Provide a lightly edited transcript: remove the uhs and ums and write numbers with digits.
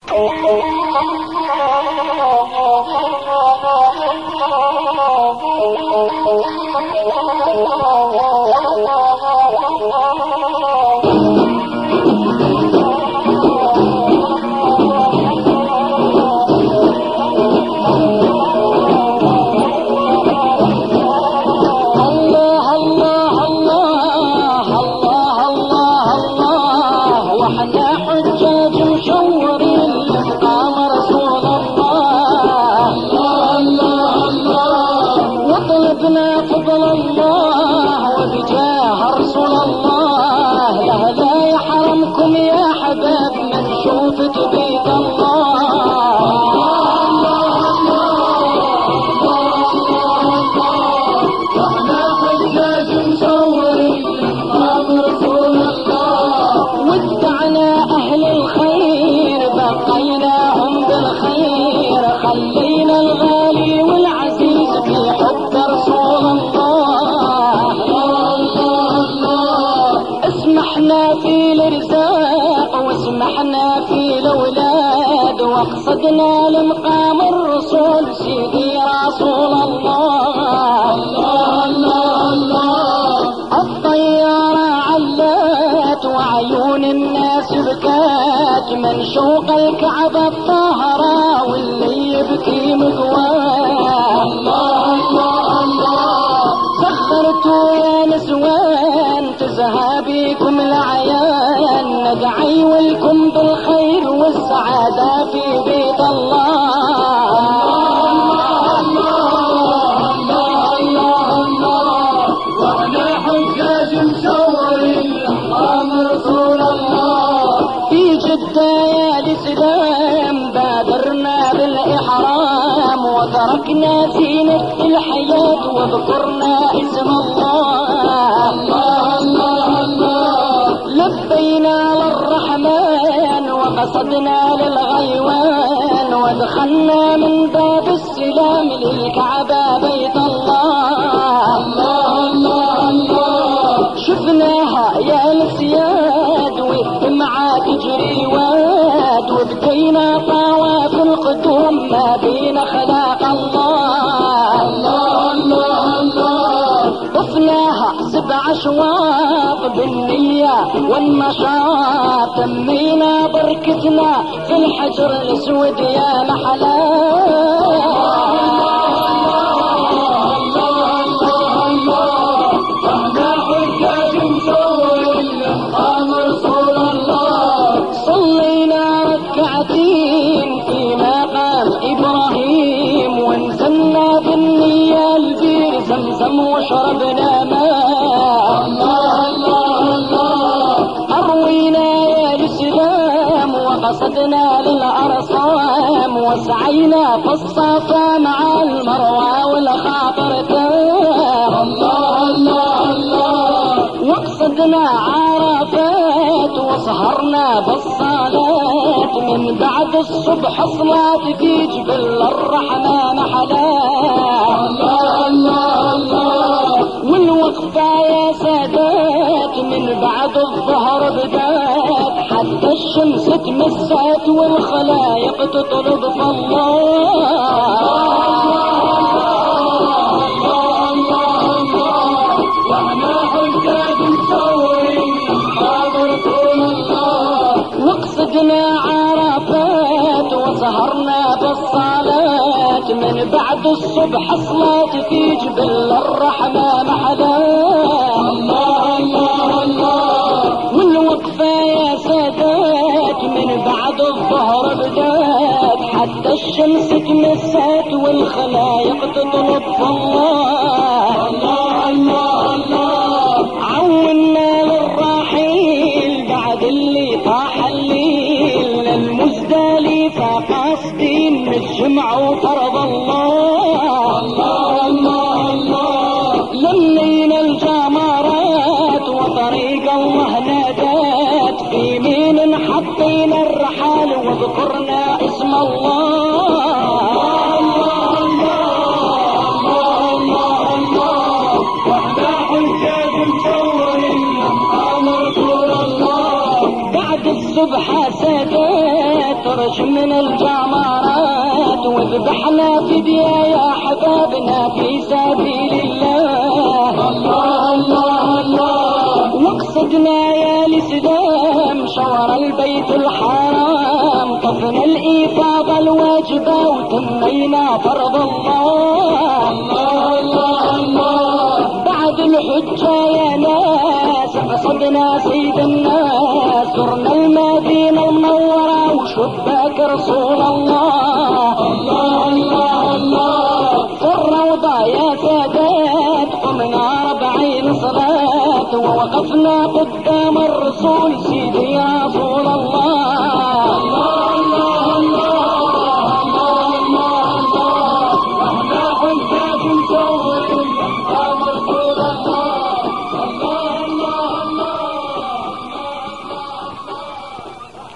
وقصدنا لمقام الرسول سيدي رسول الله. الله الله الله. الطيارة علات وعيون الناس بكات من شوق الكعبة الطاهرة واللي يبكي مقواه. الله الله الله. سخرتوا يا نسوان تزهى بيكم العيان ندعي ولكم بالخير والسعادة في بيت الله. الله الله الله الله. واحنا حجاج مشورين لحرام رسول الله. في جدة يا الإسلام بادرنا بالإحرام وتركنا زينة الحياة وذكرنا اسم الله. الله الله الله. لبينا للرحمن وقصدنا للغيوان ودخلنا من باب السلام للكعبة بيت الله. الله الله الله. شفناها يا السياد والدمعة تجري واد وبكينا طواف القدوم ما بين خلاق الله. الله الله الله. طفناها 7 أشواط بالنية والنشاط تمينا بركتنا في الحجر الاسود يا محلا. صلينا ركعتين في مقام إبراهيم ونزلنا بالنية البير زمزم وشربنا ماء. الله الله الله. أروينا يا الإسلام وقصدنا للأرصام وسعينا في الصفا مع المروة والخاطر تام. الله الله الله. وقصدنا عرفات وسهرنا بالصلاة من بعد الصبح صلاة في جبل الرحمن حلال. الله الله الله. والوقفة يا سادات من بعد الظهر بدات حتى الشمس تمسات والخلايق تطلب في الله. وقصدنا عرفات وسهرنا بالصلاة من بعد الصبح صلاة في جبل الرحمن حلال. الله الله الله. والوقفة يا سادات من بعد الظهر بدات حتى الشمس تمسات والخلايق تطلب في الله. الله الله الله. عونا للراحيل بعد اللي طاح الليل للمزدلفة قاصدين الجمع وفرض الله. الله الله الله. لمينا الجمرات وطريق الله نادات في مين حطينا الرحال وذكرنا اسم الله. الصبح سادات رجم من الجمرات وذبحنا فدية يا حبابنا في سبيل الله. الله الله الله. وقصدنا يا الإسلام شور البيت الحرام طفنا الإفاضة الواجبة وتمينا فرض الله. الله الله الله. بعد الحجة يا ناس قصدنا سيد الناس زرنا المدينة المنورة وشباك رسول الله. الله الله الله. في الروضة يا سادات قمنا 40 صلاة ووقفنا قدام الرسول سيدي يا رسول الله.